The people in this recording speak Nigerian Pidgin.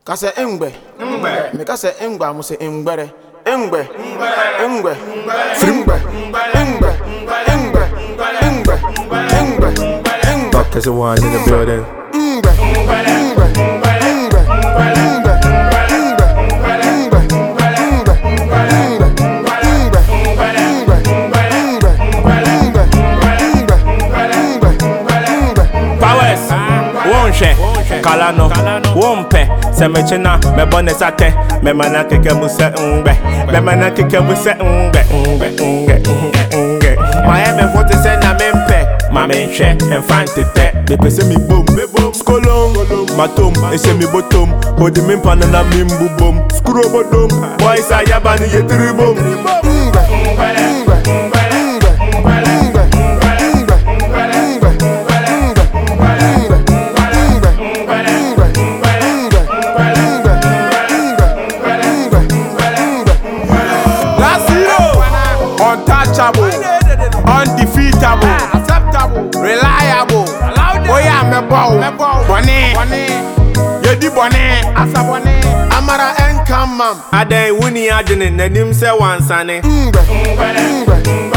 Kase engbe, me kase engba mo se engbere, engbe, frimbe, engbe, Fuck is the one in the building. Powers, won't share. Kalano, won't pay. Semechina, me bonnet sate, me mana keke muse unbe, me mana keke muse unbe. Miami 47 na mempe, ma menche, en fante te. Me pese mi boom, skolong, matom, ese mi bottom, hodi min panana min bubom, skuro bodom, boys a yabani yetribom. Untouchable, undefeatable, acceptable, reliable. Oh yeah, me bow, bonnet, yedi bonnet, asa bonnet. Amara enkamam. Ade wuni adene, nedim se wansane.